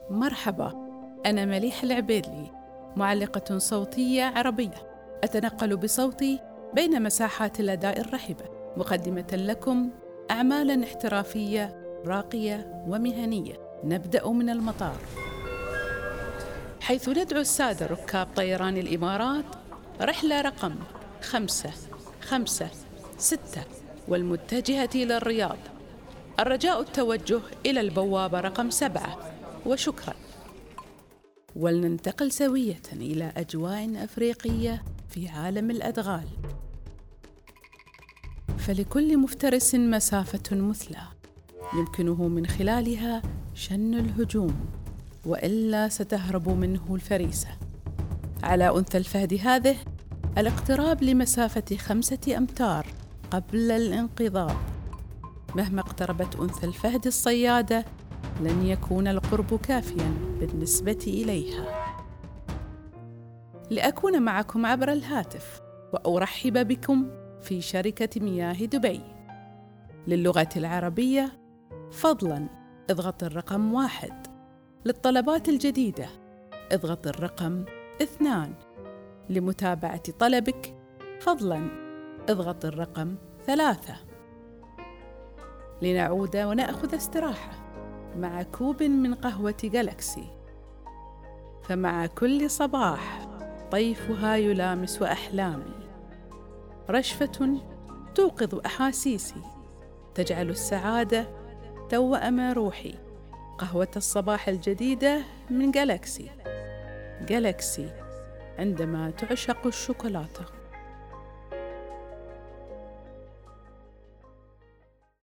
مرحبا، أنا مليحة العبيدلي، معلقة صوتية عربية، أتنقل بصوتي بين مساحات الأداء الرحبة، مقدمة لكم أعمالاً احترافية راقية ومهنية. نبدأ من المطار، حيث ندعو السادة ركاب طيران الإمارات رحلة رقم 556 والمتجهة إلى الرياض. الرجاء التوجه إلى البوابة رقم 7 وشكرا. ولننتقل سوية إلى أجواء أفريقية في عالم الأدغال، فلكل مفترس مسافة مثلى يمكنه من خلالها شن الهجوم، وإلا ستهرب منه الفريسة. على أنثى الفهد هذه الاقتراب لمسافة 5 أمتار قبل الانقضاض. مهما اقتربت أنثى الفهد الصيادة لن يكون القرب كافياً بالنسبة إليها. لأكون معكم عبر الهاتف وأرحب بكم في شركة مياه دبي. للغة العربية فضلاً اضغط الرقم 1. للطلبات الجديدة اضغط الرقم 2. لمتابعة طلبك فضلاً اضغط الرقم 3. لنعود ونأخذ استراحة مع كوب من قهوة جالكسي، فمع كل صباح طيفها يلامس أحلامي، رشفة توقظ أحاسيسي، تجعل السعادة توأم روحي. قهوة الصباح الجديدة من جالكسي. جالكسي، عندما تعشق الشوكولاتة.